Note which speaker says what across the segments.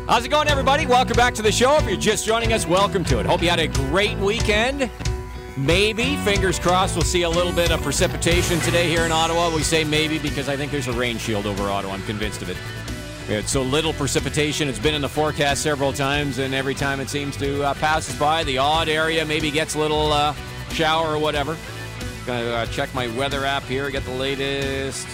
Speaker 1: How's it going, everybody? Welcome back to the show. If you're just joining us, welcome to it. Hope you had a great weekend. Maybe, fingers crossed, we'll see a little bit of precipitation today here in Ottawa. We say maybe because I think there's a rain shield over Ottawa. I'm convinced of it. We had so little precipitation. It's been in the forecast several times, and every time it seems to pass us by, the odd area maybe gets a little shower or whatever. Gonna check my weather app here, get the latest.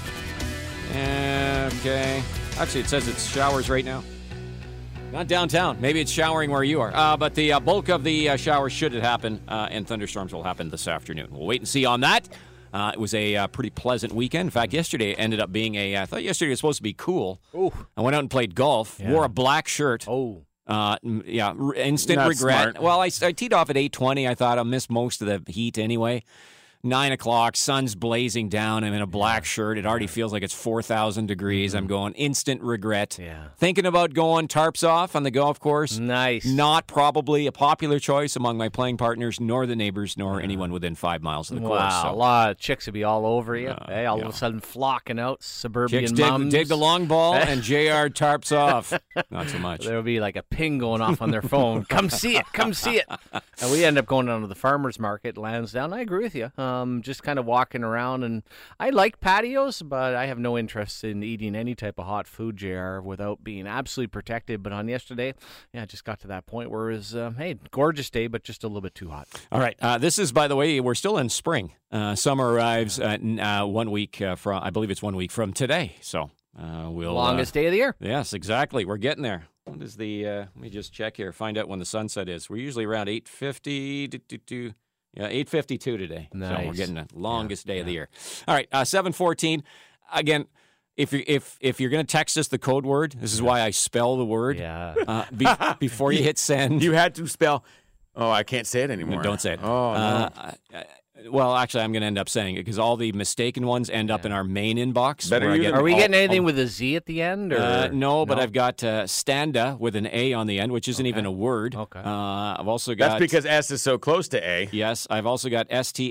Speaker 1: Okay. Actually, it says it's showers right now. Not downtown. Maybe it's showering where you are. But the bulk of the showers should happen, and thunderstorms will happen this afternoon. We'll wait and see on that. It was a pretty pleasant weekend. In fact, yesterday ended up being I thought yesterday was supposed to be cool.
Speaker 2: Ooh.
Speaker 1: I went out and played golf, wore a black shirt.
Speaker 2: Oh.
Speaker 1: Instant
Speaker 2: Not
Speaker 1: regret.
Speaker 2: smart.
Speaker 1: Well, I teed off at 8:20. I thought I'll miss most of the heat anyway. 9 o'clock, sun's blazing down. I'm in a black shirt. It already feels like it's 4,000 degrees. I'm going instant regret.
Speaker 2: Yeah.
Speaker 1: Thinking about going tarps off on the golf course.
Speaker 2: Nice.
Speaker 1: Not probably a popular choice among my playing partners, nor the neighbors, nor anyone within 5 miles of the course.
Speaker 2: Wow,
Speaker 1: So.
Speaker 2: a lot of chicks would be all over you. All
Speaker 1: yeah.
Speaker 2: of a sudden flocking out, suburban
Speaker 1: Chicks
Speaker 2: mums.
Speaker 1: dig the long ball, and JR tarps off. Not so much.
Speaker 2: There would be like a ping going off on their phone. Come see it, come see it. And we end up going down to the farmer's market, Lansdowne. I agree with you. Just kind of walking around, and I like patios, but I have no interest in eating any type of hot food, JR, without being absolutely protected. But on yesterday, I just got to that point where it was, hey, gorgeous day, but just a little bit too hot.
Speaker 1: All right. This is, by the way, we're still in spring. Summer arrives 1 week from, I believe it's 1 week from today. So we'll
Speaker 2: Longest day of the year.
Speaker 1: Yes, exactly. We're getting there. What is the? Let me just check here. Find out when the sunset is. We're usually around 8:50. Yeah, 8:52 today.
Speaker 2: Nice.
Speaker 1: So we're getting the longest day of the year. All right, 7:14. Again, if you're going to text us the code word, this is why I spell the word.
Speaker 2: Yeah.
Speaker 1: Before you hit send.
Speaker 3: You had to spell. Oh, I can't say it anymore.
Speaker 1: Don't say it.
Speaker 3: Oh, no.
Speaker 1: Well, actually, I'm going to end up saying it because all the mistaken ones end up in our main inbox.
Speaker 3: Better
Speaker 1: where I
Speaker 3: use
Speaker 1: get
Speaker 3: it.
Speaker 2: Are we
Speaker 1: all-
Speaker 2: getting anything with a Z at the end? Or?
Speaker 1: No, but I've got Standa with an A on the end, which isn't even a word.
Speaker 2: Okay.
Speaker 1: I've also got...
Speaker 3: That's because S is so close to A.
Speaker 1: Yes, I've also got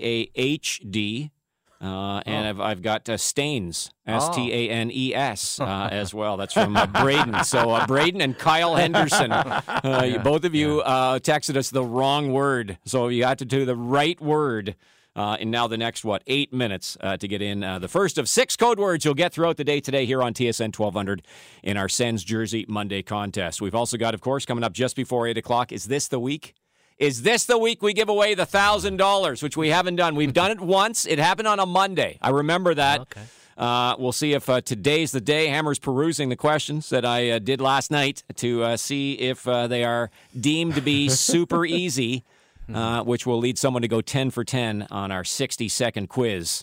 Speaker 1: STAHD, and I've got Staines, STANES, as well. That's from Braden. So Braden and Kyle Henderson, both of you texted us the wrong word. So you had to do the right word. And now the next, 8 minutes to get in the first of 6 code words you'll get throughout the day today here on TSN 1200 in our Sens Jersey Monday contest. We've also got, of course, coming up just before 8 o'clock, Is this the week? Is this the week we give away the $1,000, which we haven't done? We've done it once. It happened on a Monday. I remember that.
Speaker 2: Okay.
Speaker 1: We'll see if today's the day. Hammer's perusing the questions that I did last night to see if they are deemed to be super easy. Which will lead someone to go 10 for 10 on our 60-second quiz.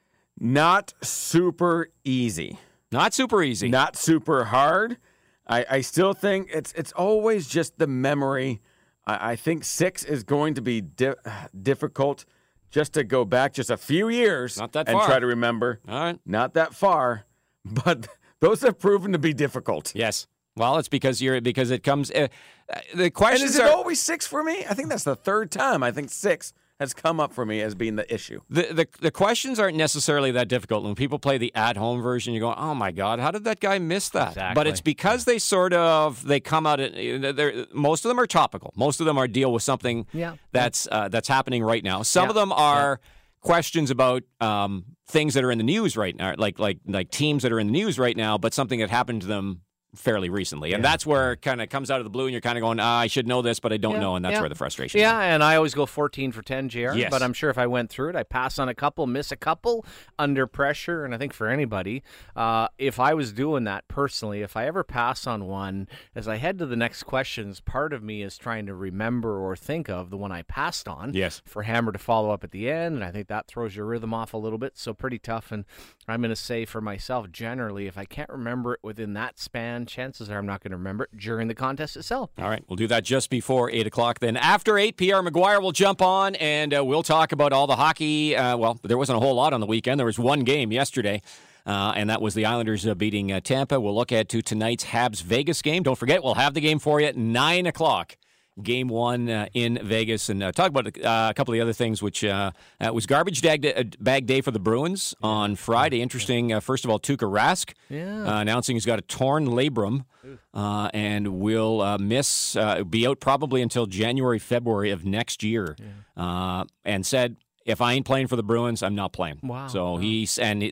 Speaker 3: Not super easy.
Speaker 1: Not super easy.
Speaker 3: Not super hard. I still think it's always just the memory. I think 6 is going to be difficult just to go back just a few years
Speaker 1: Not that
Speaker 3: and
Speaker 1: far.
Speaker 3: try to remember.
Speaker 1: All right.
Speaker 3: Not that far, but those have proven to be difficult.
Speaker 1: Yes. Well, it's because it comes. The
Speaker 3: And
Speaker 1: questions
Speaker 3: is it
Speaker 1: are
Speaker 3: always 6 for me? I think that's the third time. I think 6 has come up for me as being the issue.
Speaker 1: the questions aren't necessarily that difficult. When people play the at-home version, you go, "Oh my God, how did that guy miss that?"
Speaker 2: Exactly.
Speaker 1: But it's because they come out. Most of them are topical. Most of them are deal with something that's happening right now. Some of them are questions about things that are in the news right now, like teams that are in the news right now, but something that happened to them fairly recently. And that's where it kind of comes out of the blue and you're kind of going, I should know this, but I don't know. And that's where the frustration is.
Speaker 2: Yeah, and I always go 14 for 10, JR.
Speaker 1: Yes.
Speaker 2: But I'm sure if I went through it, I pass on a couple, miss a couple, under pressure. And I think for anybody, if I was doing that personally, if I ever pass on one, as I head to the next questions, part of me is trying to remember or think of the one I passed on.
Speaker 1: Yes.
Speaker 2: For Hammer to follow up at the end. And I think that throws your rhythm off a little bit. So pretty tough. And I'm going to say for myself, generally, if I can't remember it within that span, chances are I'm not going to remember it during the contest itself.
Speaker 1: All right, we'll do that just before 8 o'clock. Then after 8, PR McGuire will jump on, and we'll talk about all the hockey. Well, there wasn't a whole lot on the weekend. There was one game yesterday, and that was the Islanders beating Tampa. We'll look ahead to tonight's Habs-Vegas game. Don't forget, we'll have the game for you at 9 o'clock. Game 1 in Vegas, and talk about a couple of the other things, which it was garbage bag day for the Bruins on Friday. Interesting. First of all, Tuukka Rask announcing he's got a torn labrum and will be out probably until January, February of next year, and said, if I ain't playing for the Bruins, I'm not playing.
Speaker 2: Wow.
Speaker 1: So you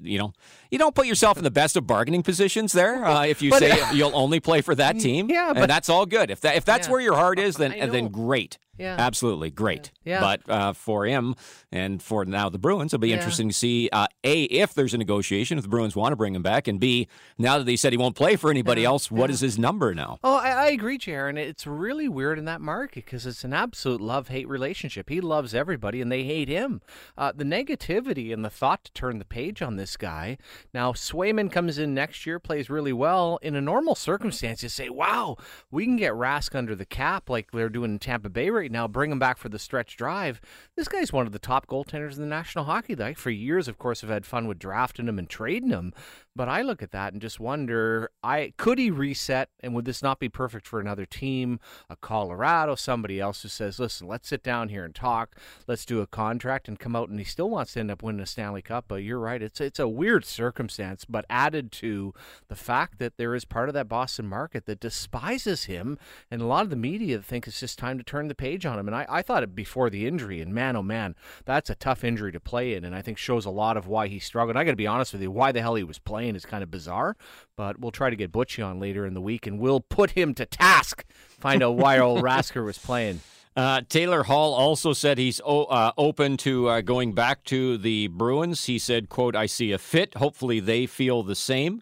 Speaker 1: don't put yourself in the best of bargaining positions there if you say you'll only play for that team.
Speaker 2: Yeah,
Speaker 1: and that's all good. If that's where your heart is, then great.
Speaker 2: Yeah.
Speaker 1: Absolutely great.
Speaker 2: Yeah.
Speaker 1: But for him and for now the Bruins, it'll be interesting to see, A, if there's a negotiation, if the Bruins want to bring him back, and B, now that they said he won't play for anybody else, what is his number now?
Speaker 2: Oh, I agree, Jaron. It's really weird in that market because it's an absolute love-hate relationship. He loves everybody, and they hate him. The negativity and the thought to turn the page on this guy. Now, Swayman comes in next year, plays really well. In a normal circumstance, you say, wow, we can get Rask under the cap like they're doing in Tampa Bay right now, bring him back for the stretch drive. This guy's one of the top goaltenders in the National Hockey League. For years, of course, I've had fun with drafting him and trading him. But I look at that and just wonder, could he reset, and would this not be perfect for another team, a Colorado, somebody else who says, listen, let's sit down here and talk, let's do a contract and come out, and he still wants to end up winning a Stanley Cup. But you're right, it's a weird circumstance, but added to the fact that there is part of that Boston market that despises him, and a lot of the media think it's just time to turn the page on him. And I thought it before the injury, and man, oh man, that's a tough injury to play in, and I think shows a lot of why he struggled. I got to be honest with you, why the hell he was playing is kind of bizarre, but we'll try to get Butchie on later in the week, and we'll put him to task, find out why old Rasker was playing.
Speaker 1: Taylor Hall also said he's open to going back to the Bruins. He said, quote, I see a fit. Hopefully they feel the same.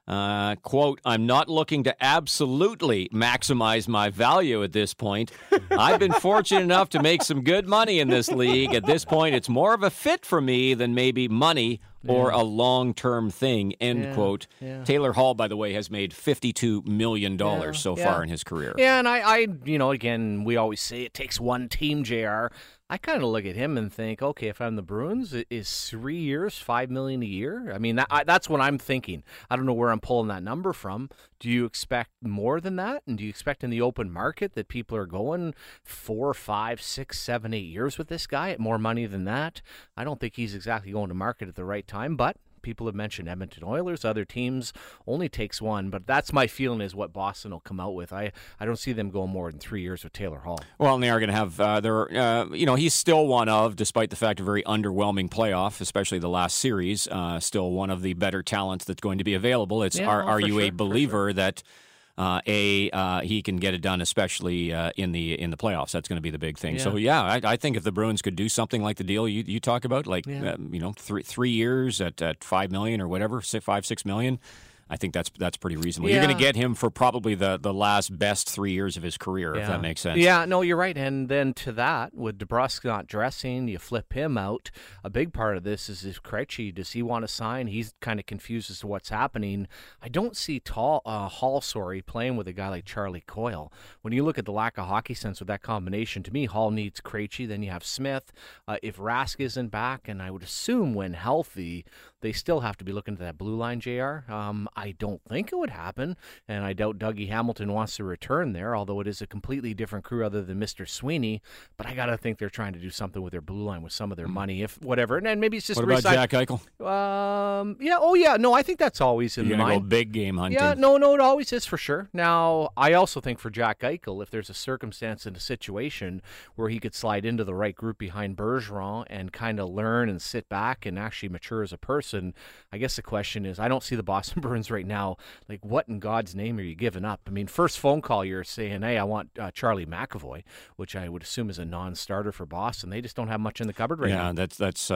Speaker 1: Quote, I'm not looking to absolutely maximize my value at this point. I've been fortunate enough to make some good money in this league. At this point, it's more of a fit for me than maybe money or a long-term thing, end quote. Yeah. Taylor Hall, by the way, has made $52 million so far in his career.
Speaker 2: Yeah, and I again, we always say it takes one team, JR. I kind of look at him and think, okay, if I'm the Bruins, is 3 years, $5 million a year? I mean, that's what I'm thinking. I don't know where I'm pulling that number from. Do you expect more than that? And do you expect in the open market that people are going 4, 5, 6, 7, 8 years with this guy at more money than that? I don't think he's exactly going to market at the right time, but people have mentioned Edmonton Oilers, other teams, only takes one, but that's my feeling is what Boston will come out with. I don't see them going more than 3 years with Taylor Hall.
Speaker 1: Well, and they are going to have, he's still one of, despite the fact of a very underwhelming playoff, especially the last series, still one of the better talents that's going to be available. It's are you a believer that he can get it done, especially in the playoffs? That's going to be the big thing. Yeah. So I think if the Bruins could do something like the deal you talk about, like 3 years at $5 million or whatever, $5-6 million. I think that's pretty reasonable.
Speaker 2: Yeah.
Speaker 1: You're going to get him for probably the last best 3 years of his career, if that makes sense.
Speaker 2: Yeah, no, you're right. And then to that, with DeBrusk not dressing, you flip him out. A big part of this is if Krejci, does he want to sign? He's kind of confused as to what's happening. I don't see Hall playing with a guy like Charlie Coyle. When you look at the lack of hockey sense with that combination, to me, Hall needs Krejci. Then you have Smith. If Rask isn't back, and I would assume when healthy, they still have to be looking at that blue line, JR. I don't think it would happen, and I doubt Dougie Hamilton wants to return there, although it is a completely different crew other than Mr. Sweeney. But I got to think they're trying to do something with their blue line with some of their money, if whatever. And maybe it's just
Speaker 1: what about Jack Eichel?
Speaker 2: No, I think that's always in
Speaker 1: You're
Speaker 2: mind.
Speaker 1: You're going to go big game hunting.
Speaker 2: Yeah, no, it always is for sure. Now, I also think for Jack Eichel, if there's a circumstance and a situation where he could slide into the right group behind Bergeron and kind of learn and sit back and actually mature as a person, I guess the question is, I don't see the Boston Bruins right now. Like, what in God's name are you giving up? I mean, first phone call, you're saying, hey, I want Charlie McAvoy, which I would assume is a non-starter for Boston. They just don't have much in the cupboard right now.
Speaker 1: That's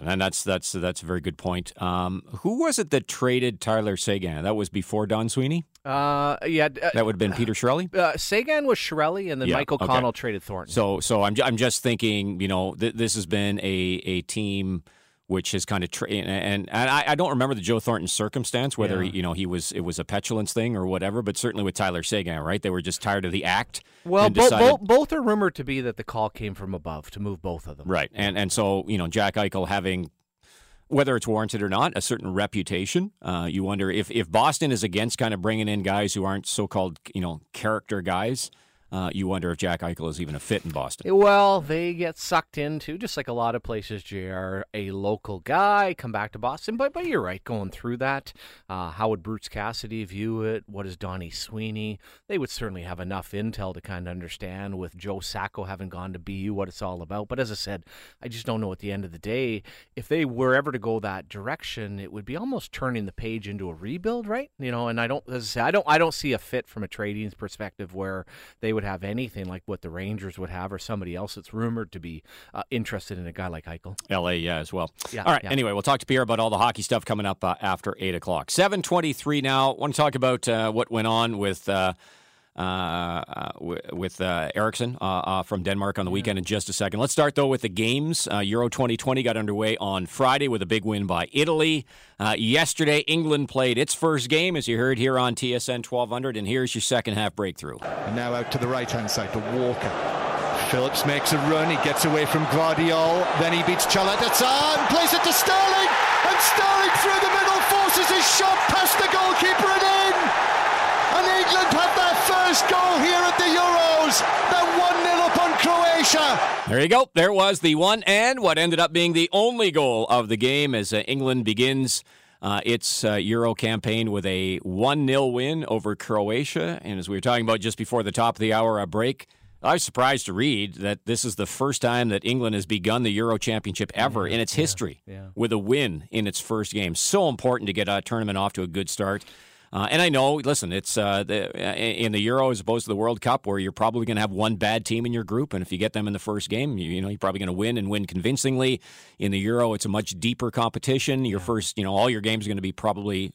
Speaker 1: a very good point. Who was it that traded Tyler Seguin? That was before Don Sweeney? That would have been Peter Chiarelli?
Speaker 2: Seguin was Chiarelli, and then Michael Connell traded Thornton.
Speaker 1: So I'm just thinking, this has been a team which has kind of and I don't remember the Joe Thornton circumstance, whether it was a petulance thing or whatever, but certainly with Tyler Seguin, right? They were just tired of the act.
Speaker 2: Well, both are rumored to be that the call came from above to move both of them.
Speaker 1: Right, and so Jack Eichel having, whether it's warranted or not, a certain reputation. You wonder if Boston is against kind of bringing in guys who aren't so-called character guys. you wonder if Jack Eichel is even a fit in Boston.
Speaker 2: Well, they get sucked into, just like a lot of places, JR, a local guy, come back to Boston. But you're right, going through that. How would Bruce Cassidy view it? What is Donnie Sweeney? They would certainly have enough intel to kind of understand, with Joe Sacco having gone to BU, what it's all about. But as I said, I just don't know at the end of the day, if they were ever to go that direction, it would be almost turning the page into a rebuild, right? And I don't, as I say, I don't see a fit from a trading perspective where they would have anything like what the Rangers would have, or somebody else that's rumored to be interested in a guy like Eichel.
Speaker 1: LA, yeah, as well. Yeah, all right, anyway, we'll talk to Pierre about all the hockey stuff coming up after 8 o'clock. 7:23 now. I want to talk about what went on with Eriksson from Denmark on the weekend in just a second. Let's start, though, with the games. Euro 2020 got underway on Friday with a big win by Italy. Yesterday, England played its first game, as you heard here on TSN 1200, and here's your second-half breakthrough.
Speaker 4: And now out to the right-hand side to Walker. Phillips makes a run. He gets away from Gvardiol. Then he beats Chalata and plays it to Sterling. And Sterling through the middle forces his shot past the goalkeeper and in. And England have their first goal here at the Euros. They're 1-0 up on Croatia.
Speaker 1: There you go. There was the one and what ended up being the only goal of the game as England begins its Euro campaign with a 1-0 win over Croatia. And as we were talking about just before the top of the hour break, I was surprised to read that this is the first time that England has begun the Euro Championship ever in its history with a win in its first game. So important to get a tournament off to a good start. And I know, listen, it's in the Euro as opposed to the World Cup, where you're probably going to have one bad team in your group, and if you get them in the first game, you're probably going to win and win convincingly. In the Euro, it's a much deeper competition. Your first, all your games are going to be probably,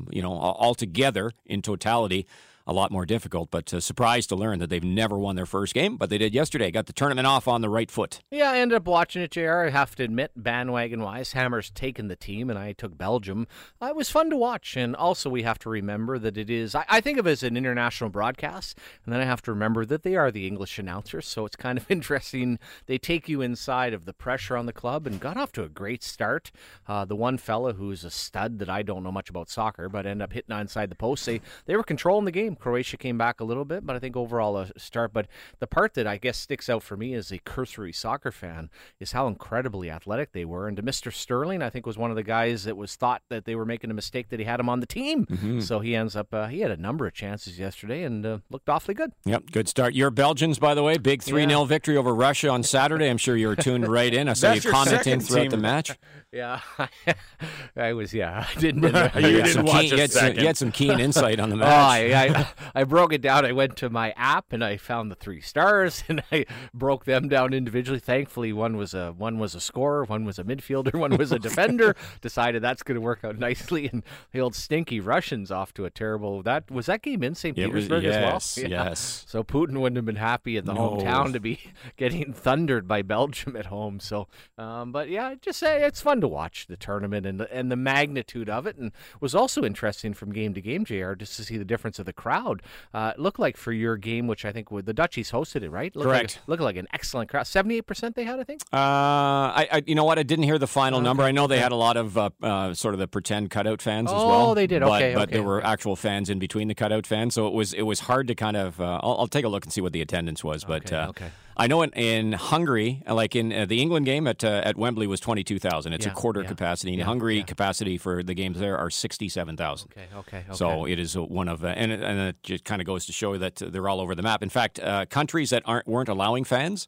Speaker 1: all together in totality, a lot more difficult, but surprised to learn that they've never won their first game, but they did yesterday. Got the tournament off on the right foot.
Speaker 2: Yeah, I ended up watching it, JR. I have to admit, bandwagon-wise, Hammer's taken the team, and I took Belgium. It was fun to watch, and also we have to remember that it is, I think of it as an international broadcast, and then I have to remember that they are the English announcers, so it's kind of interesting. They take you inside of the pressure on the club and got off to a great start. The one fella who's a stud that I don't know much about soccer, but ended up hitting inside the post, they were controlling the game. Croatia came back a little bit, but I think overall a start. But the part that I guess sticks out for me as a cursory soccer fan is how incredibly athletic they were. And to Mr. Sterling, I think was one of the guys that was thought that they were making a mistake that he had him on the team. Mm-hmm. So he ends up, he had a number of chances yesterday and looked awfully good.
Speaker 1: Yep, good start. Your Belgians, by the way, big 3-0 victory over Russia on Saturday. I'm sure you were tuned right in. I saw you commenting throughout the match.
Speaker 2: Yeah, I was. Yeah, I didn't.
Speaker 1: You had some keen insight on the match.
Speaker 2: I broke it down. I went to my app and I found the 3 stars and I broke them down individually. Thankfully, one was a scorer, one was a midfielder, one was a defender. Decided that's going to work out nicely. And the old stinky Russians off to a terrible. That game in St. Petersburg as well.
Speaker 1: Yes.
Speaker 2: So Putin wouldn't have been happy in the hometown to be getting thundered by Belgium at home. So, but yeah, just say it's fun to watch the tournament and the magnitude of it, and was also interesting from game to game, JR, just to see the difference of the crowd. It looked like for your game, which I think the Dutchies hosted it, right?
Speaker 1: Correct.
Speaker 2: Looked like an excellent crowd. 78% they had, I think.
Speaker 1: I you know what? I didn't hear the final number. I know they had a lot of sort of the pretend cutout fans as well.
Speaker 2: Oh, they did.
Speaker 1: But there were actual fans in between the cutout fans, so it was hard to kind of. I'll take a look and see what the attendance was, but. I know in Hungary, like in the England game at Wembley was 22,000. It's a quarter capacity. In Hungary, capacity for the games there are 67,000.
Speaker 2: Okay.
Speaker 1: So it is one of, and it just kind of goes to show that they're all over the map. In fact, countries that weren't allowing fans,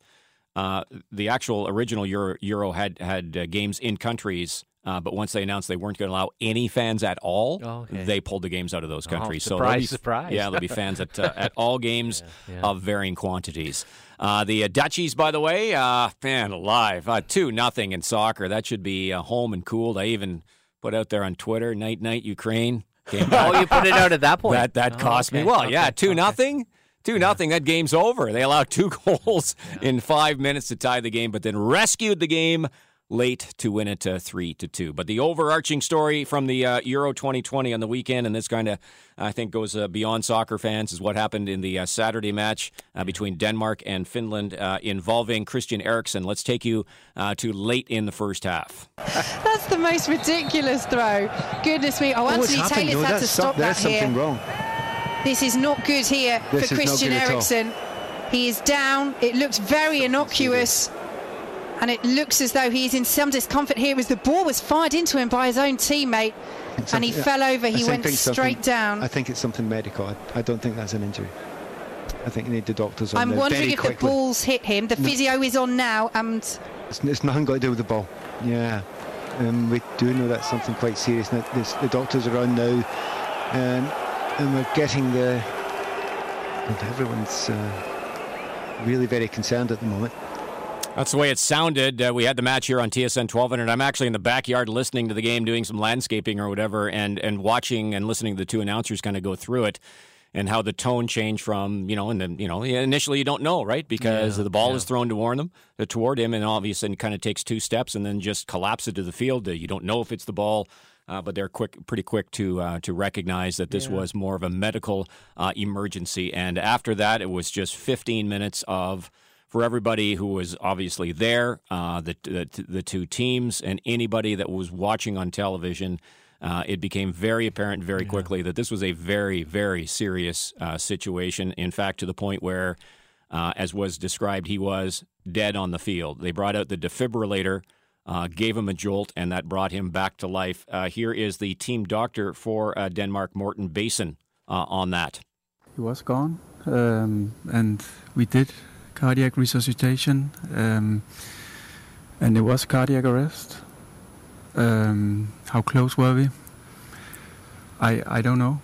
Speaker 1: the actual original Euro had games in countries. But once they announced they weren't going to allow any fans at all, they pulled the games out of those countries.
Speaker 2: Surprise.
Speaker 1: Yeah, there'll be fans at all games of varying quantities. The Dutchies, by the way, man alive, 2-0 in soccer. That should be home and cooled. I even put out there on Twitter, night, Ukraine. Came back.
Speaker 2: Oh, you put it out at that point?
Speaker 1: That cost me. Well, 2-0. 2-0, that game's over. They allowed 2 goals in 5 minutes to tie the game, but then rescued the game late to win it 3-2. But the overarching story from the Euro 2020 on the weekend, and this kind of, I think, goes beyond soccer fans, is what happened in the Saturday match between Denmark and Finland involving Christian Eriksen. Let's take you to late in the first half.
Speaker 5: That's the most ridiculous throw. Goodness me. Oh, Anthony Taylor's had to stop that here.
Speaker 4: Wrong.
Speaker 5: This is not good here for Christian Eriksen. He is down. It looks very innocuous. And it looks as though he's in some discomfort here as the ball was fired into him by his own teammate. And he fell over. He went straight down.
Speaker 6: I think it's something medical. I don't think that's an injury. I think you need the doctors on
Speaker 5: I'm
Speaker 6: there
Speaker 5: wondering
Speaker 6: very
Speaker 5: if
Speaker 6: quickly.
Speaker 5: the ball's hit him. The physio is on now. And
Speaker 6: it's nothing got to do with the ball. Yeah. We do know that's something quite serious. Now, the doctors are on now. And we're getting and everyone's really very concerned at the moment.
Speaker 1: That's the way it sounded. We had the match here on TSN 1200. I'm actually in the backyard listening to the game, doing some landscaping or whatever, and watching and listening to the two announcers kind of go through it, and how the tone changed from, and then, initially you don't know, right? Because the ball is thrown toward him, and obviously it kind of takes two steps and then just collapses to the field. You don't know if it's the ball. But they're pretty quick to recognize that this was more of a medical emergency. And after that, it was just 15 minutes for everybody who was obviously there, the two teams, and anybody that was watching on television. It became very apparent very quickly that this was a very, very serious situation. In fact, to the point where, as was described, he was dead on the field. They brought out the defibrillator. Gave him a jolt, and that brought him back to life. Here is the team doctor for Denmark, Morten Bassen, on that.
Speaker 7: He was gone, and we did cardiac resuscitation, and it was cardiac arrest. How close were we? I don't know.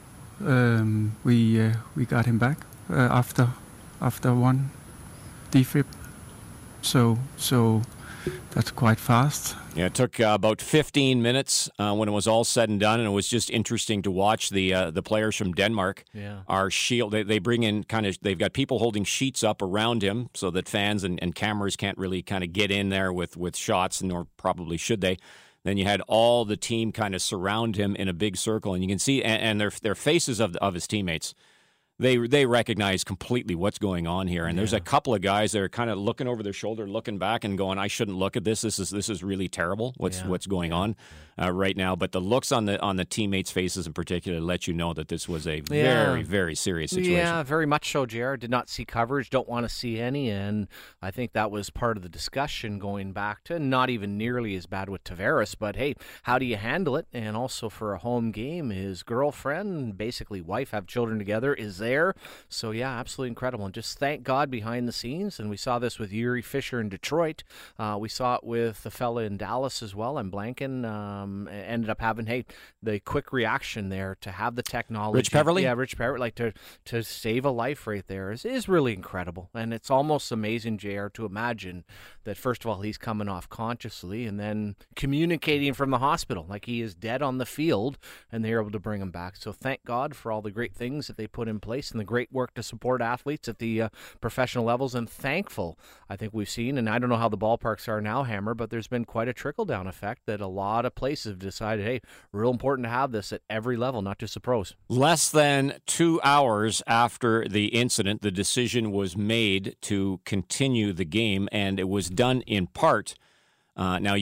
Speaker 7: We got him back after one defib. So that's quite fast.
Speaker 1: Yeah, it took about 15 minutes when it was all said and done, and it was just interesting to watch the players from Denmark. Are they bring in they've got people holding sheets up around him so that fans and cameras can't really kind of get in there with shots, nor probably should they. Then you had all the team kind of surround him in a big circle, and you can see and their faces of his teammates. They recognize completely what's going on here, and there's a couple of guys that are kind of looking over their shoulder, looking back, and going, "I shouldn't look at this. This is really terrible. What's going on right now?" But the looks on the teammates' faces in particular let you know that this was a very, very serious situation.
Speaker 2: Yeah, very much so. JR did not see coverage, don't want to see any, and I think that was part of the discussion going back to not even nearly as bad with Tavares. But hey, how do you handle it? And also for a home game, his girlfriend, basically wife, have children together, is there. So, yeah, absolutely incredible. And just thank God behind the scenes. And we saw this with Yuri Fisher in Detroit. We saw it with the fella in Dallas as well. And Blanken ended up having, the quick reaction there to have the technology.
Speaker 1: Rich Peverly?
Speaker 2: Yeah, Rich Peverly. Like to save a life right there is really incredible. And it's almost amazing, JR, to imagine that, first of all, he's coming off consciously and then communicating from the hospital. Like he is dead on the field and they're able to bring him back. So thank God for all the great things that they put in place and the great work to support athletes at the professional levels, and thankful I think we've seen, and I don't know how the ballparks are now, Hammer, but there's been quite a trickle-down effect that a lot of places have decided, hey, real important to have this at every level, not just the pros.
Speaker 1: Less than 2 hours after the incident, the decision was made to continue the game, and it was done in part. Now,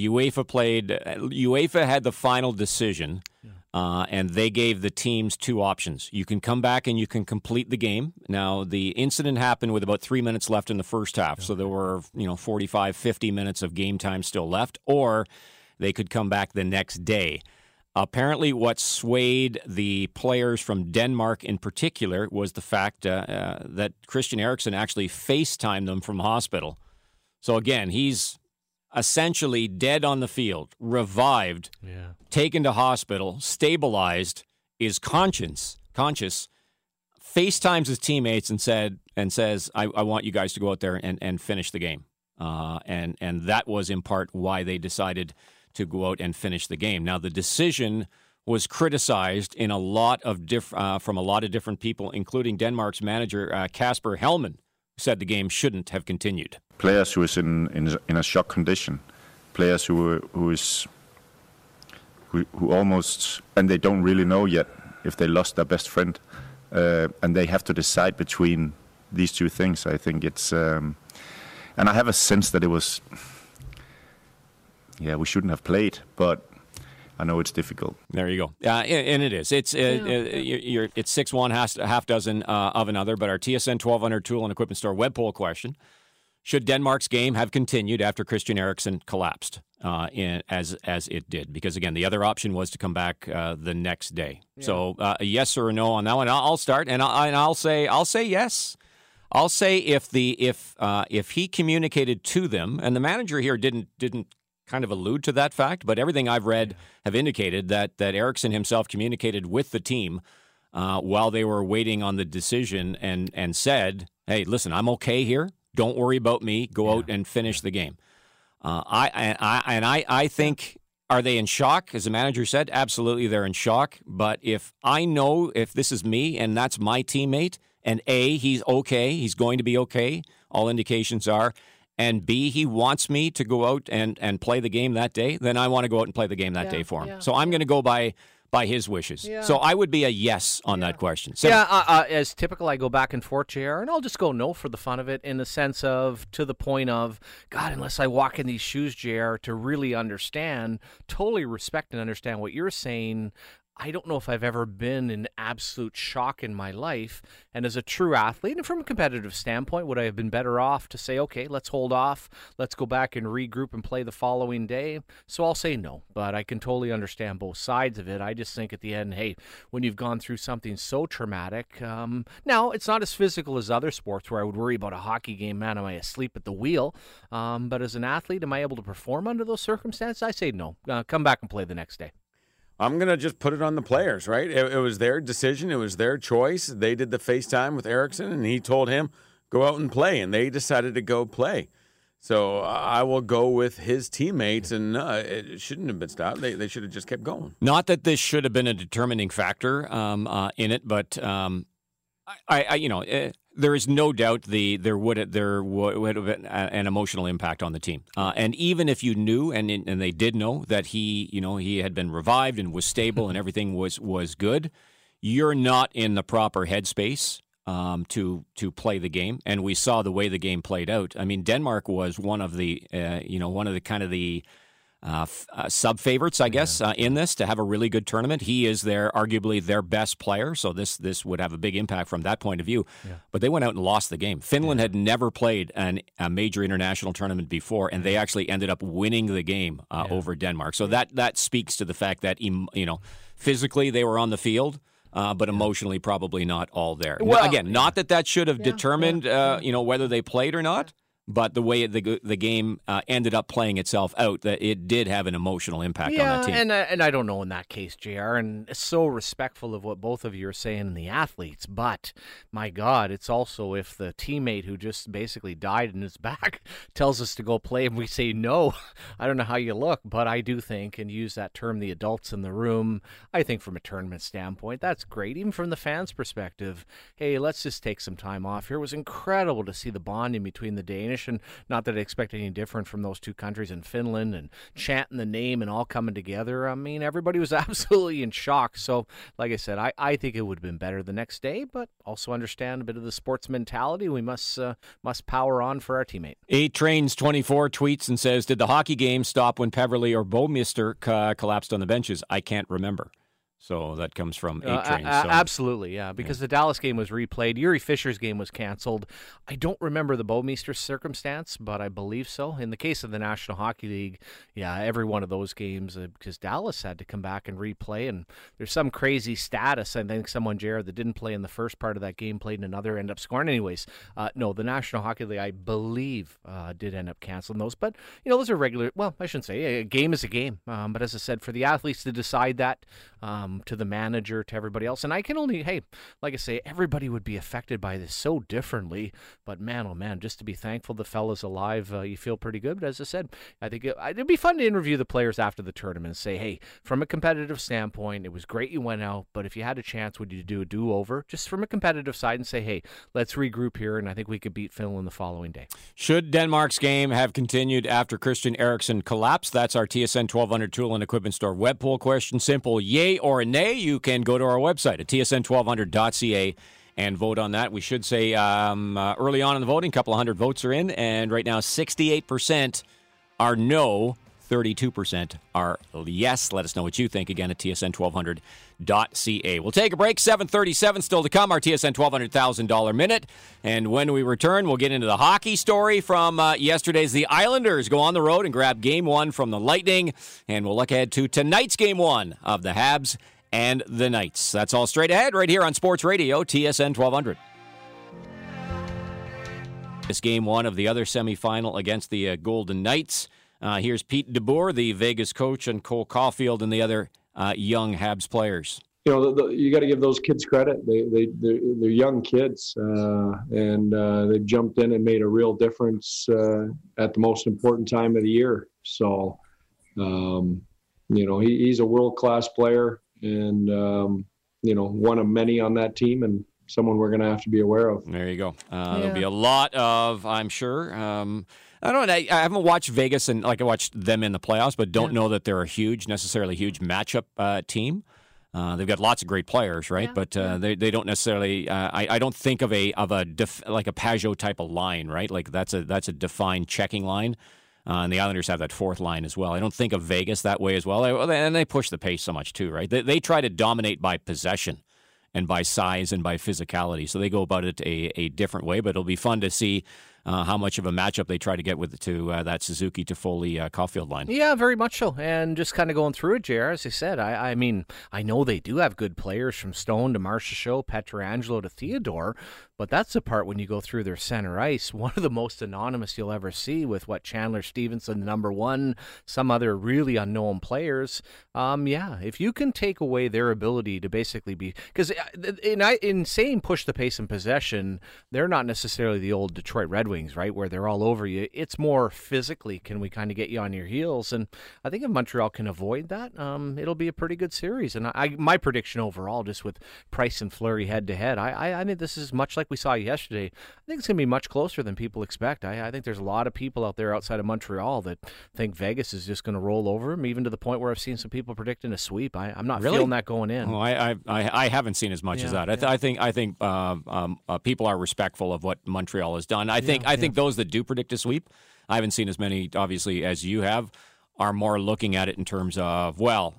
Speaker 1: UEFA had the final decision. And they gave the teams two options. You can come back and you can complete the game. Now, the incident happened with about 3 minutes left in the first half, so there were 45, 50 minutes of game time still left, or they could come back the next day. Apparently, what swayed the players from Denmark in particular was the fact that Christian Eriksen actually FaceTimed them from hospital. So again, he's essentially dead on the field, revived, taken to hospital, stabilized, is conscious, FaceTimes his teammates and says, I want you guys to go out there and finish the game. And that was in part why they decided to go out and finish the game. Now, the decision was criticized in from a lot of different people, including Denmark's manager, Kasper Helman, who said the game shouldn't have continued.
Speaker 8: Players who is in a shock condition, players who almost, and they don't really know yet if they lost their best friend, and they have to decide between these two things. I think it's, and I have a sense that it was, we shouldn't have played, but I know it's difficult.
Speaker 1: There you go. And it is. It's it's 6-1, half dozen of another. But our TSN 1200 Tool and Equipment Store web poll question: should Denmark's game have continued after Christian Eriksen collapsed as it did? Because, again, the other option was to come back the next day. Yeah. So a yes or a no on that one. I'll start, and I'll say yes. I'll say if he communicated to them, and the manager here didn't kind of allude to that fact, but everything I've read have indicated that Eriksen himself communicated with the team while they were waiting on the decision and said, hey, listen, I'm okay here. Don't worry about me. Go out and finish the game. I think, are they in shock? As the manager said, absolutely they're in shock. But if this is me and that's my teammate, and A, he's okay, he's going to be okay, all indications are, and B, he wants me to go out and play the game that day, then I want to go out and play the game that day for him. So I'm going to go by his wishes. Yeah. So I would be a yes on that question.
Speaker 2: As typical, I go back and forth, JR, and I'll just go no for the fun of it, in the sense of, to the point of, God, unless I walk in these shoes, JR, to really understand, totally respect and understand what you're saying, I don't know if I've ever been in absolute shock in my life. And as a true athlete, and from a competitive standpoint, would I have been better off to say, okay, let's hold off, let's go back and regroup and play the following day? So I'll say no, but I can totally understand both sides of it. I just think at the end, hey, when you've gone through something so traumatic, now it's not as physical as other sports where I would worry about a hockey game, man, am I asleep at the wheel? But as an athlete, am I able to perform under those circumstances? I say no. Come back and play the next day.
Speaker 3: I'm going to just put it on the players, right? It was their decision. It was their choice. They did the FaceTime with Eriksen, and he told him, go out and play, and they decided to go play. So I will go with his teammates, and it shouldn't have been stopped. They should have just kept going.
Speaker 1: Not that this should have been a determining factor in it, but there is no doubt there would have been an emotional impact on the team. And even if you knew, and they did know that he had been revived and was stable and everything was good, you're not in the proper headspace to play the game. And we saw the way the game played out. I mean, Denmark was one of the sub-favorites, I guess, in this, to have a really good tournament. He is arguably their best player, so this would have a big impact from that point of view. Yeah. But they went out and lost the game. Finland had never played a major international tournament before, and they actually ended up winning the game over Denmark. So that speaks to the fact that physically they were on the field, but emotionally probably not all there. Well, again, not that should have determined whether they played or not. But the way the game ended up playing itself out, that it did have an emotional impact on that team.
Speaker 2: And I don't know in that case, JR, and so respectful of what both of you are saying and the athletes, but my God, it's also if the teammate who just basically died in his back tells us to go play and we say no, I don't know how you look, but I do think, and use that term, the adults in the room, I think from a tournament standpoint, that's great. Even from the fans' perspective, hey, let's just take some time off here. It was incredible to see the bonding between the Danish, and not that I expect any different from those two countries in Finland, and chanting the name and all coming together. I mean, everybody was absolutely in shock. So, like I said, I think it would have been better the next day, but also understand a bit of the sports mentality. We must power on for our teammate.
Speaker 1: 8Trains24 tweets and says, did the hockey game stop when Peverley or Bouwmeester collapsed on the benches? I can't remember. So that comes from 8Trains.
Speaker 2: Absolutely, yeah, because the Dallas game was replayed. Yuri Fisher's game was canceled. I don't remember the Bouwmeester circumstance, but I believe so. In the case of the National Hockey League, yeah, every one of those games, because Dallas had to come back and replay, and there's some crazy status. I think someone, Jared, that didn't play in the first part of that game played in another, ended up scoring. Anyways, no, the National Hockey League, I believe, did end up canceling those. But, those are regular, well, I shouldn't say, a game is a game. But as I said, for the athletes to decide that, to the manager, to everybody else. And I can only, like I say, everybody would be affected by this so differently. But man, oh man, just to be thankful the fella's alive, you feel pretty good. But as I said, I think it'd be fun to interview the players after the tournament and say, hey, from a competitive standpoint, it was great you went out, but if you had a chance, would you do a do-over? Just from a competitive side and say, hey, let's regroup here, and I think we could beat Finland the following day.
Speaker 1: Should Denmark's game have continued after Christian Eriksen collapsed? That's our TSN 1200 Tool and Equipment Store web poll question. Simple yay or nay. You can go to our website at tsn1200.ca and vote on that. We should say early on in the voting, a couple of hundred votes are in, and right now 68% are no, 32% are yes. Let us know what you think, again, at tsn1200.ca. We'll take a break. 7:37 still to come, our TSN $1,200,000 minute. And when we return, we'll get into the hockey story from yesterday's. The Islanders go on the road and grab Game 1 from the Lightning. And we'll look ahead to tonight's Game 1 of the Habs and the Knights. That's all straight ahead right here on Sports Radio, TSN 1200. This Game 1 of the other semifinal against the Golden Knights. Here's Pete DeBoer, the Vegas coach, and Cole Caulfield and the other young Habs players.
Speaker 9: You know, you got to give those kids credit. They're young kids, and they've jumped in and made a real difference at the most important time of the year. So, you know, he's a world-class player and, you know, one of many on that team and someone we're going to have to be aware of.
Speaker 1: There you go. There'll be a lot of, I'm sure. I don't know. I haven't watched Vegas, and like I watched them in the playoffs, but don't know that they're necessarily huge matchup team. They've got lots of great players, right? But they don't necessarily. I don't think of like a Pajot type of line, right? Like that's a defined checking line. And the Islanders have that fourth line as well. I don't think of Vegas that way as well. And they push the pace so much too, right? They try to dominate by possession and by size and by physicality. So they go about it a different way, but it'll be fun to see how much of a matchup they try to get that Suzuki to Toffoli Caulfield line.
Speaker 2: Yeah, very much so. And just kind of going through it, JR, as I said, I mean, I know they do have good players from Stone to Marchessault, Pietrangelo to Theodore, but that's the part when you go through their center ice, one of the most anonymous you'll ever see with Chandler Stevenson, number one, some other really unknown players. If you can take away their ability to basically be, because in saying push the pace and possession, they're not necessarily the old Detroit Red Wings, right, where they're all over you. It's more physically, can we kind of get you on your heels? And I think if Montreal can avoid that, it'll be a pretty good series. And my prediction overall, just with Price and Fleury head-to-head, I think this is much like we saw yesterday. I think it's going to be much closer than people expect. I think there's a lot of people out there outside of Montreal that think Vegas is just going to roll over them, even to the point where I've seen some people predicting a sweep. I'm not feeling that going in.
Speaker 1: Oh, I haven't seen as much as that. I think people are respectful of what Montreal has done. I think those that do predict a sweep, I haven't seen as many, obviously, as you have, are more looking at it in terms of,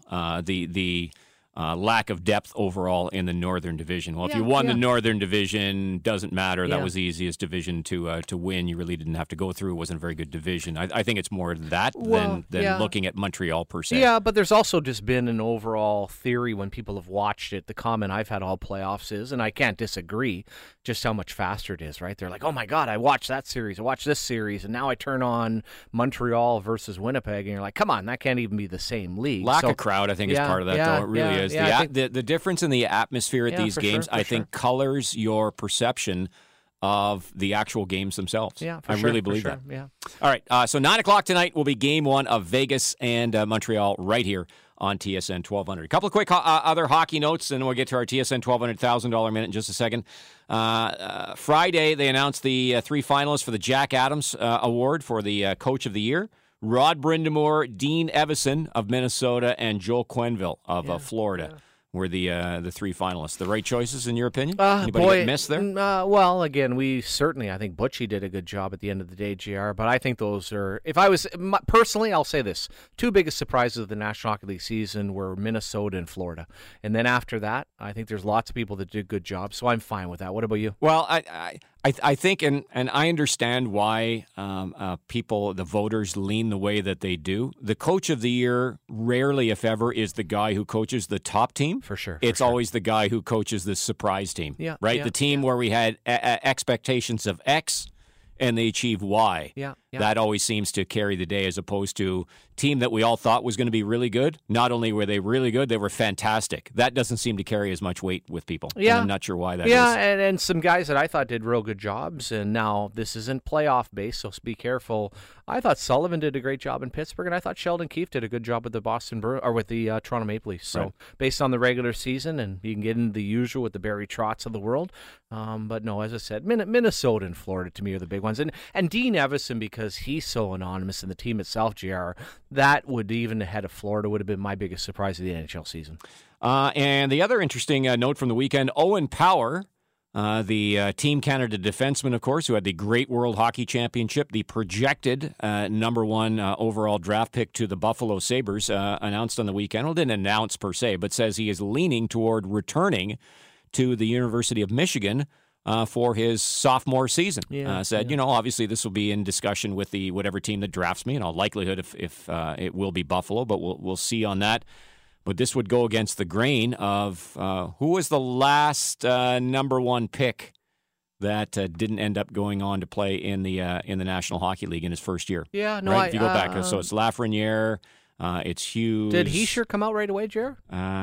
Speaker 1: the lack of depth overall in the Northern Division. Well, if you won the Northern Division, doesn't matter. That was the easiest division to win. You really didn't have to go through. It wasn't a very good division. I think it's more that than looking at Montreal per se.
Speaker 2: Yeah, but there's also just been an overall theory when people have watched it. The comment I've had all playoffs is, and I can't disagree, just how much faster it is, right? They're like, oh my God, I watched that series, I watched this series, and now I turn on Montreal versus Winnipeg, and you're like, come on, that can't even be the same league.
Speaker 1: Lack of crowd, I think, is part of that, though. It really is. The difference in the atmosphere at these games, I think, colors your perception of the actual games themselves.
Speaker 2: Yeah,
Speaker 1: I really believe that.
Speaker 2: Yeah.
Speaker 1: All right, so 9 o'clock tonight will be Game 1 of Vegas and Montreal right here on TSN 1200. A couple of quick other hockey notes, and we'll get to our TSN $1,200,000 minute in just a second. Friday, they announced the 3 finalists for the Jack Adams Award for the Coach of the Year. Rod Brind'Amour, Dean Evason of Minnesota, and Joel Quenneville of Florida were the 3 finalists. The right choices, in your opinion? Anybody get missed there?
Speaker 2: Well, again, I think Butchie did a good job at the end of the day, JR, but I think those are, personally, I'll say this, 2 biggest surprises of the National Hockey League season were Minnesota and Florida. And then after that, I think there's lots of people that did good jobs, so I'm fine with that. What about you?
Speaker 1: Well, I think, and I understand why people, the voters, lean the way that they do. The Coach of the Year rarely, if ever, is the guy who coaches the top team.
Speaker 2: For sure.
Speaker 1: It's always the guy who coaches the surprise team, right?
Speaker 2: Yeah,
Speaker 1: the team where we had expectations of X and they achieve Y.
Speaker 2: Yeah.
Speaker 1: That always seems to carry the day, as opposed to team that we all thought was going to be really good. Not only were they really good, they were fantastic. That doesn't seem to carry as much weight with people.
Speaker 2: Yeah.
Speaker 1: And I'm not sure why that is.
Speaker 2: Yeah, and some guys that I thought did real good jobs, and now this isn't playoff based, so be careful. I thought Sullivan did a great job in Pittsburgh, and I thought Sheldon Keefe did a good job with the Toronto Maple Leafs. So based on the regular season, and you can get into the usual with the Barry Trotz of the world. But no, as I said, Minnesota and Florida to me are the big ones. And Dean Evason, because he's so anonymous, and the team itself, JR, that would, even ahead of Florida, would have been my biggest surprise of the NHL season.
Speaker 1: And the other interesting note from the weekend, Owen Power The Team Canada defenseman, of course, who had the great World Hockey Championship, the projected number one overall draft pick to the Buffalo Sabres, announced on the weekend. Well, didn't announce per se, but says he is leaning toward returning to the University of Michigan for his sophomore season. Said, obviously this will be in discussion with the whatever team that drafts me, and all likelihood if it will be Buffalo, but we'll see on that. But this would go against the grain of who was the last number one pick that didn't end up going on to play in the National Hockey League in his first year.
Speaker 2: Yeah, no,
Speaker 1: right? If you go back, so it's Lafreniere, it's Hughes.
Speaker 2: Did Hischier come out right away, Jer?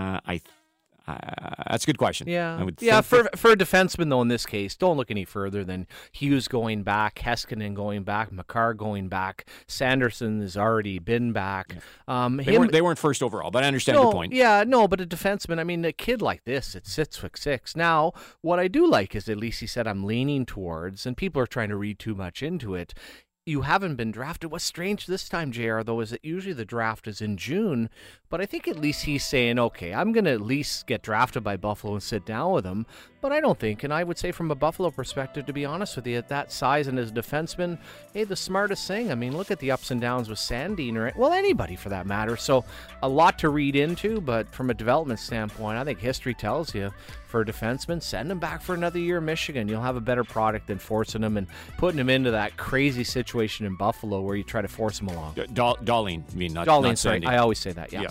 Speaker 1: That's a good question.
Speaker 2: Yeah, for a defenseman, though, in this case, don't look any further than Hughes going back, Heiskanen going back, Makar going back, Sanderson has already been back.
Speaker 1: Yeah. They weren't first overall, but I understand your point.
Speaker 2: Yeah, no, but a defenseman, I mean, a kid like this, it's 6'6". Now, what I do like is at least he said I'm leaning towards, and people are trying to read too much into it, you haven't been drafted. What's strange this time, JR, though, is that usually the draft is in June, but I think at least he's saying, okay, I'm going to at least get drafted by Buffalo and sit down with them. But I don't think, and I would say from a Buffalo perspective, to be honest with you, at that size and as a defenseman, hey, the smartest thing, I mean, look at the ups and downs with Sandin, or, well, anybody for that matter. So a lot to read into, but from a development standpoint, I think history tells you, for a defenseman, send him back for another year in Michigan. You'll have a better product than forcing him and putting him into that crazy situation in Buffalo where you try to force him along.
Speaker 1: Dahlin, I mean, not
Speaker 2: sorry. I always say that, yeah.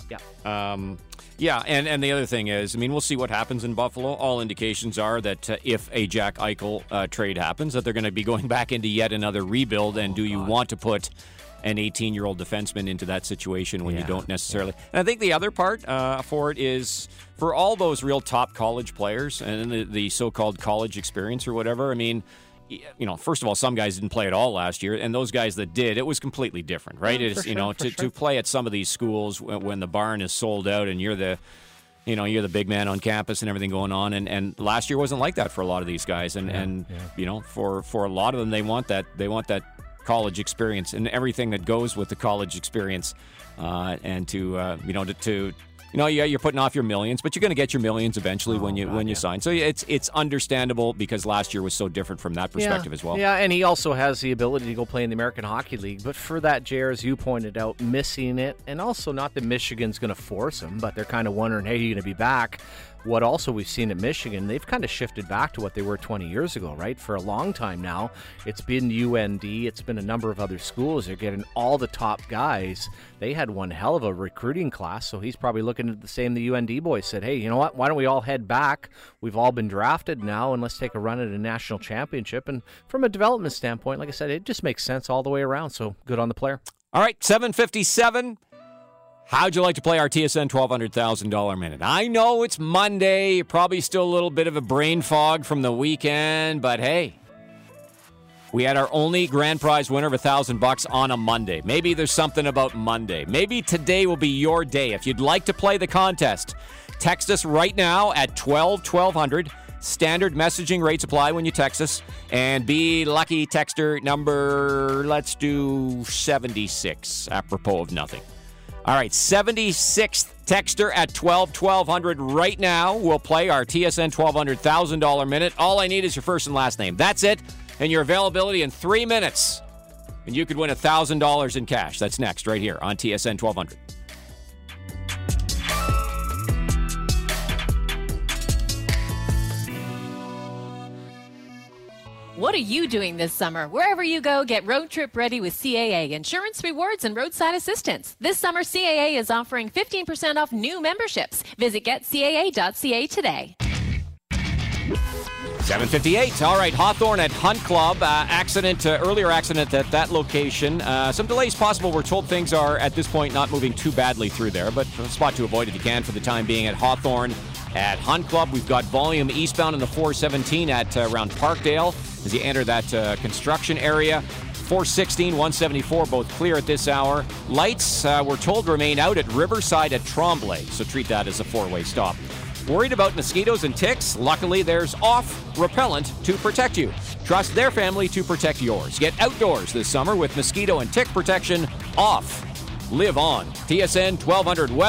Speaker 1: Yeah, and the other thing is, I mean, we'll see what happens in Buffalo. All indications are that if a Jack Eichel trade happens, that they're going to be going back into yet another rebuild. And you want to put an 18-year-old defenseman into that situation when you don't necessarily? And I think the other part for it is for all those real top college players and the so-called college experience or whatever, I mean, first of all, some guys didn't play at all last year, and those guys that did, it was completely different, right? To play at some of these schools when the barn is sold out and you're the big man on campus and everything going on, and last year wasn't like that for a lot of these guys, and for a lot of them, they want that college experience and everything that goes with the college experience, and you're putting off your millions, but you're going to get your millions eventually when you sign. So it's understandable because last year was so different from that perspective as well.
Speaker 2: Yeah, and he also has the ability to go play in the American Hockey League. But for that, Jer, as you pointed out, missing it, and also not that Michigan's going to force him, but they're kind of wondering, hey, are you going to be back? What also we've seen at Michigan, they've kind of shifted back to what they were 20 years ago, right? For a long time now, it's been UND, it's been a number of other schools. They're getting all the top guys. They had one hell of a recruiting class, so he's probably looking at the same the UND boys said, hey, you know what? Why don't we all head back? We've all been drafted now, and let's take a run at a national championship. And from a development standpoint, like I said, it just makes sense all the way around, so good on the player.
Speaker 1: All right, 7:57. How'd you like to play our TSN $1,200,000 minute? I know it's Monday. You're probably still a little bit of a brain fog from the weekend, but hey, we had our only grand prize winner of $1,000 on a Monday. Maybe there's something about Monday. Maybe today will be your day. If you'd like to play the contest, text us right now at 1200. Standard messaging rates apply when you text us. And be lucky texter number, let's do 76, apropos of nothing. All right, 76th texter at 1200 right now. We'll play our TSN $1,200,000 minute. All I need is your first and last name. That's it. And your availability in 3 minutes. And you could win $1,000 in cash. That's next right here on TSN 1200.
Speaker 10: What are you doing this summer? Wherever you go, get road trip ready with CAA Insurance Rewards and Roadside Assistance. This summer, CAA is offering 15% off new memberships. Visit getcaa.ca today.
Speaker 1: 7:58. All right, Hawthorne at Hunt Club. Earlier accident at that location. Some delays possible. We're told things are, at this point, not moving too badly through there, but a spot to avoid if you can for the time being at Hawthorne at Hunt Club. We've got volume eastbound in the 417 at around Parkdale as you enter that construction area. 416, 174, both clear at this hour. Lights, we're told, remain out at Riverside at Tremblay, so treat that as a four-way stop. Worried about mosquitoes and ticks? Luckily, there's Off Repellent to protect you. Trust their family to protect yours. Get outdoors this summer with mosquito and tick protection. Off. Live on. TSN 1200 weather.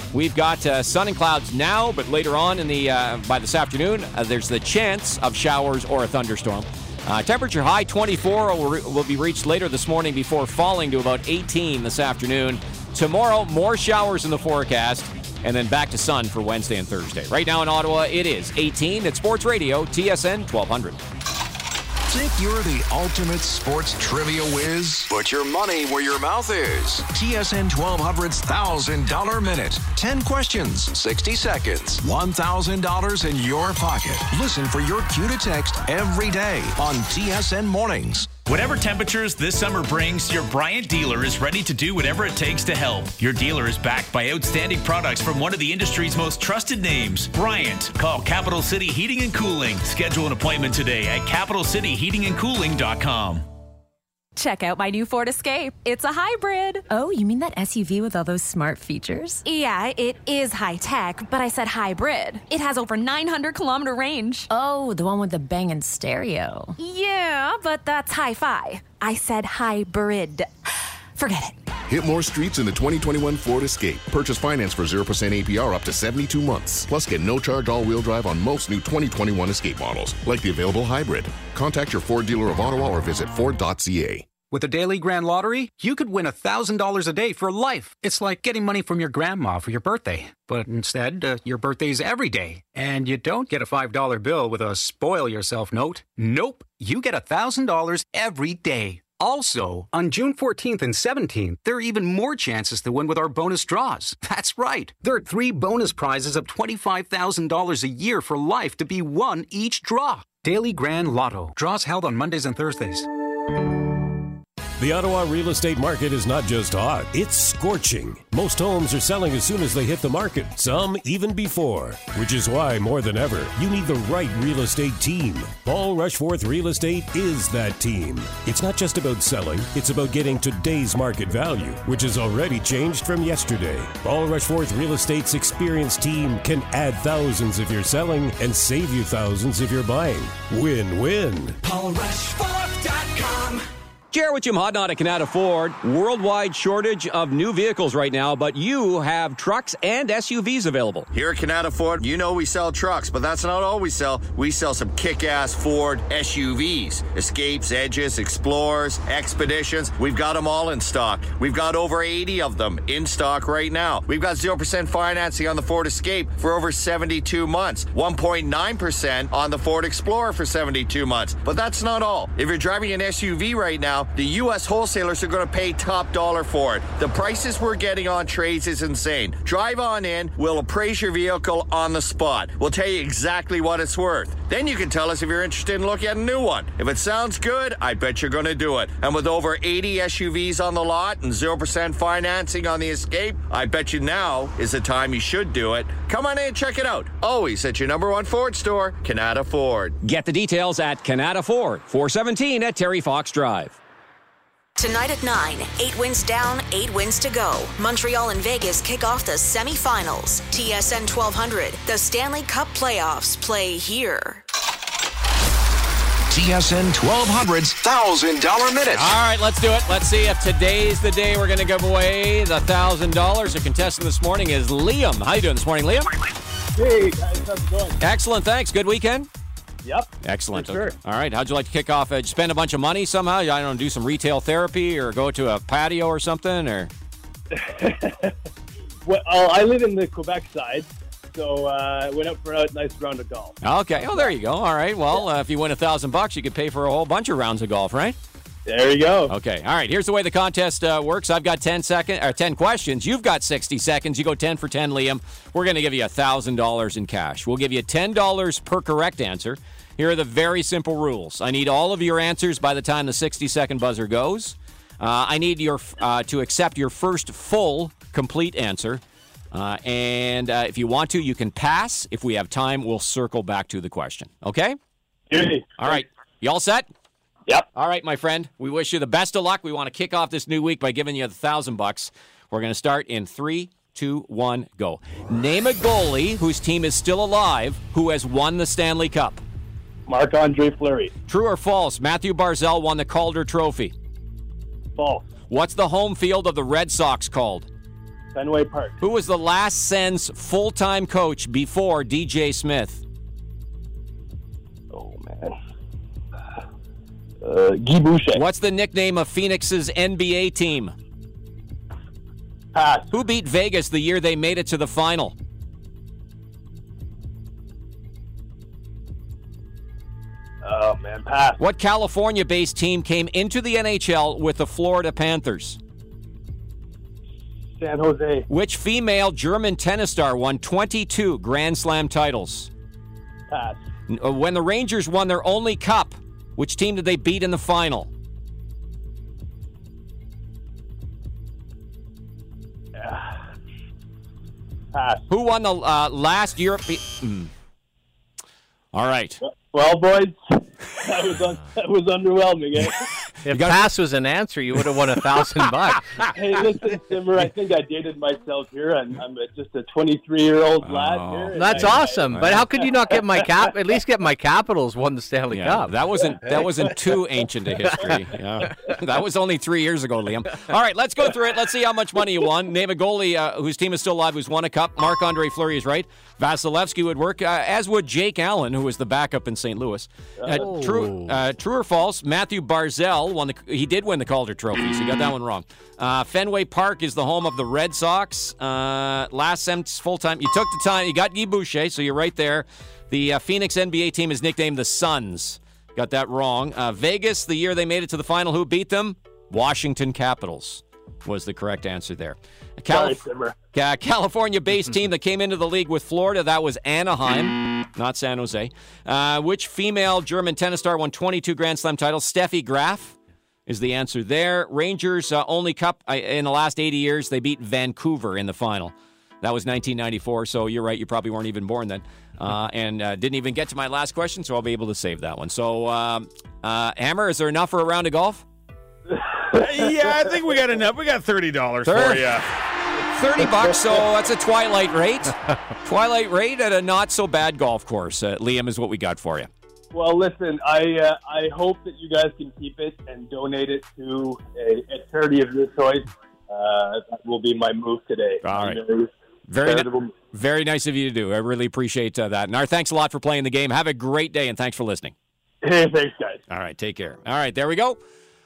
Speaker 1: We've got sun and clouds now, but later on in the by this afternoon, there's the chance of showers or a thunderstorm. Temperature high 24 will be reached later this morning before falling to about 18 this afternoon. Tomorrow, more showers in the forecast, and then back to sun for Wednesday and Thursday. Right now in Ottawa, it is 18 at Sports Radio, TSN 1200.
Speaker 11: Think you're the ultimate sports trivia whiz? Put your money where your mouth is. TSN 1200's $1,000 minute. 10 questions, 60 seconds, $1,000 in your pocket. Listen for your cue to text every day on TSN Mornings.
Speaker 12: Whatever temperatures this summer brings, your Bryant dealer is ready to do whatever it takes to help. Your dealer is backed by outstanding products from one of the industry's most trusted names, Bryant. Call Capital City Heating and Cooling. Schedule an appointment today at capitalcityheatingandcooling.com.
Speaker 13: Check out my new Ford Escape. It's a hybrid.
Speaker 14: Oh, you mean that SUV with all those smart features?
Speaker 13: Yeah, it is high-tech, but I said hybrid. It has over 900-kilometer range.
Speaker 14: Oh, the one with the banging stereo.
Speaker 13: Yeah, but that's hi-fi. I said hybrid. Forget it.
Speaker 15: Hit more streets in the 2021 Ford Escape. Purchase finance for 0% APR up to 72 months. Plus, get no-charge all-wheel drive on most new 2021 Escape models, like the available hybrid. Contact your Ford dealer of Ottawa or visit Ford.ca.
Speaker 16: With the Daily Grand Lottery, you could win $1,000 a day for life. It's like getting money from your grandma for your birthday. But instead, your birthday's every day. And you don't get a $5 bill with a spoil yourself note. Nope. You get $1,000 every day. Also, on June 14th and 17th, there are even more chances to win with our bonus draws. That's right. There are 3 bonus prizes of $25,000 a year for life to be won each draw. Daily Grand Lotto. Draws held on Mondays and Thursdays.
Speaker 17: The Ottawa real estate market is not just hot, it's scorching. Most homes are selling as soon as they hit the market, some even before. Which is why, more than ever, you need the right real estate team. Paul Rushforth Real Estate is that team. It's not just about selling, it's about getting today's market value, which has already changed from yesterday. Paul Rushforth Real Estate's experienced team can add thousands if you're selling and save you thousands if you're buying. Win-win.
Speaker 1: PaulRushforth.com. Jared with Jim Hodnott at Canada Ford. Worldwide shortage of new vehicles right now, but you have trucks and SUVs available.
Speaker 18: Here at Canada Ford, you know we sell trucks, but that's not all we sell. We sell some kick-ass Ford SUVs. Escapes, Edges, Explorers, Expeditions. We've got them all in stock. We've got over 80 of them in stock right now. We've got 0% financing on the Ford Escape for over 72 months. 1.9% on the Ford Explorer for 72 months. But that's not all. If you're driving an SUV right now, the U.S. wholesalers are going to pay top dollar for it. The prices we're getting on trades is insane. Drive on in. We'll appraise your vehicle on the spot. We'll tell you exactly what it's worth. Then you can tell us if you're interested in looking at a new one. If it sounds good, I bet you're going to do it. And with over 80 SUVs on the lot and 0% financing on the Escape, I bet you now is the time you should do it. Come on in and check it out. Always at your number one Ford store, Canada Ford.
Speaker 1: Get the details at Canada Ford, 417 at Terry Fox Drive.
Speaker 19: Tonight at 9, 8 wins down, 8 wins to go. Montreal and Vegas kick off the semifinals. TSN 1200, the Stanley Cup playoffs play here.
Speaker 11: TSN 1200's $1,000 minute.
Speaker 1: All right, let's do it. Let's see if today's the day we're going to give away the $1,000. The contestant this morning is Liam. How you doing this morning, Liam?
Speaker 20: Hey, guys. How's it going?
Speaker 1: Excellent, thanks. Good weekend?
Speaker 20: Yep.
Speaker 1: Excellent.
Speaker 20: Sure.
Speaker 1: All right. How'd you like to kick off? Did you spend a bunch of money somehow? I don't know, do some retail therapy or go to a patio or something? Or
Speaker 20: Well, I live in the Quebec side, so I went out for a nice round of golf.
Speaker 1: Okay. Oh, there you go. All right. Well, if you win $1,000, you could pay for a whole bunch of rounds of golf, right?
Speaker 20: There you go.
Speaker 1: Okay. All right. Here's the way the contest works. I've got 10 questions. You've got 60 seconds. You go 10 for 10, Liam. We're going to give you $1,000 in cash. We'll give you $10 per correct answer. Here are the very simple rules. I need all of your answers by the time the 60-second buzzer goes. I need your to accept your first full, complete answer. And if you want to, you can pass. If we have time, we'll circle back to the question. Okay? All right. You all set?
Speaker 20: Yep.
Speaker 1: All right, my friend. We wish you the best of luck. We want to kick off this new week by giving you $1,000. We're going to start in 3, 2, 1, go. Name a goalie whose team is still alive who has won the Stanley Cup.
Speaker 20: Marc-Andre Fleury.
Speaker 1: True or false? Matthew Barzal won the Calder Trophy.
Speaker 20: False.
Speaker 1: What's the home field of the Red Sox called?
Speaker 20: Fenway Park.
Speaker 1: Who was the last Sens full-time coach before DJ Smith?
Speaker 20: Oh, man. Guy Boucher.
Speaker 1: What's the nickname of Phoenix's NBA team?
Speaker 20: Pass.
Speaker 1: Who beat Vegas the year they made it to the final?
Speaker 20: Oh, man, pass.
Speaker 1: What California-based team came into the NHL with the Florida Panthers?
Speaker 20: San Jose.
Speaker 1: Which female German tennis star won 22 Grand Slam titles?
Speaker 20: Pass.
Speaker 1: When the Rangers won their only cup, which team did they beat in the final?
Speaker 20: Pass.
Speaker 1: Who won the last European... All right.
Speaker 20: Well, boys, that was underwhelming. Eh?
Speaker 2: If pass was an answer, you would have won $1,000.
Speaker 20: Hey, listen, Simmer, I think I dated myself here. I'm just a 23-year-old lad here.
Speaker 2: That's awesome. But how could you not get my at least get my Capitals won the Stanley Cup?
Speaker 1: That wasn't too ancient a history. Yeah. That was only 3 years ago, Liam. All right, let's go through it. Let's see how much money you won. Name a goalie whose team is still alive who's won a cup. Marc-Andre Fleury is right. Vasilevsky would work, as would Jake Allen, who was the backup in St. Louis. True or false? Matthew Barzal he did win the Calder Trophy, so you got that one wrong. Fenway Park is the home of the Red Sox. Last Sens full-time. You took the time. You got Guy Boucher, so you're right there. The Phoenix NBA team is nicknamed the Suns. Got that wrong. Vegas, the year they made it to the final, who beat them? Washington Capitals was the correct answer there. California-based team that came into the league with Florida, that was Anaheim, not San Jose. Which female German tennis star won 22 Grand Slam titles? Steffi Graf is the answer there. Rangers only cup in the last 80 years. They beat Vancouver in the final. That was 1994, so you're right. You probably weren't even born then. And didn't even get to my last question, so I'll be able to save that one. So, Hammer, is there enough for a round of golf?
Speaker 3: Yeah, I think we got enough. We got $30 for you.
Speaker 1: $30, so that's a twilight rate. Twilight rate at a not-so-bad golf course. Liam is what we got for you.
Speaker 20: Well, listen, I hope that you guys can keep it and donate it to a charity of your choice. That will be my move today.
Speaker 1: All right. Very nice of you to do. I really appreciate that. And our thanks a lot for playing the game. Have a great day, and thanks for listening.
Speaker 20: Hey, thanks, guys.
Speaker 1: All right, take care. All right, there we go.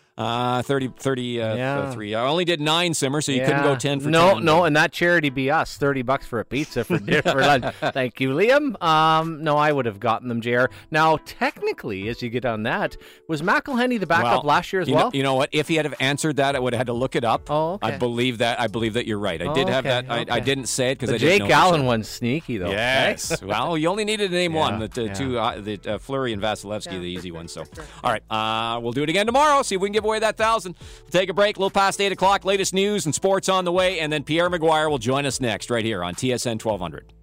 Speaker 1: 33. I only did 9, Simmer, so you couldn't go 10 for 10.
Speaker 2: No, and that charity be us. $30 for a pizza for lunch. Thank you, Liam. No, I would have gotten them, JR. Now, technically, as you get on that, was McElhenney the backup last year as well?
Speaker 1: You know what? If he had have answered that, I would have had to look it up.
Speaker 2: Oh, okay.
Speaker 1: I believe that you're right. I did have that. I didn't say it because I didn't know.
Speaker 2: Jake Allen one's sneaky, though.
Speaker 1: Yes. Well, you only needed to name one. The Fleury and Vasilevsky, the easy ones. So, all right, we'll do it again tomorrow. See if we can give away that $1,000. We'll take a break, a little past 8 o'clock. Latest news and sports on the way, and then Pierre Maguire will join us next right here on TSN 1200.